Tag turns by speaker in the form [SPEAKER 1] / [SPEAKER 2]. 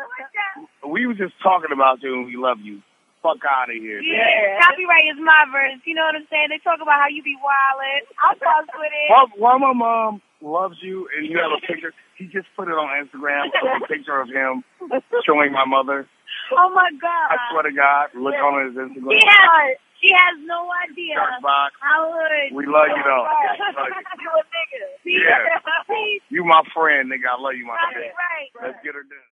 [SPEAKER 1] We was just talking about you and we love you. Fuck out of here.
[SPEAKER 2] Yeah. Copyright is my verse. You know what I'm saying? They talk about how you be wildin'. I fucks with it.
[SPEAKER 1] While my mom loves you and you have a picture, he just put it on Instagram, a picture of him showing my mother.
[SPEAKER 2] Oh my God.
[SPEAKER 1] I swear to God, look on his Instagram.
[SPEAKER 2] She has no idea.
[SPEAKER 1] Box.
[SPEAKER 2] I would.
[SPEAKER 1] We love you though.
[SPEAKER 2] You a nigga.
[SPEAKER 1] Yeah. You my friend, nigga. I love you, my nigga.
[SPEAKER 2] Right.
[SPEAKER 1] Let's get her done.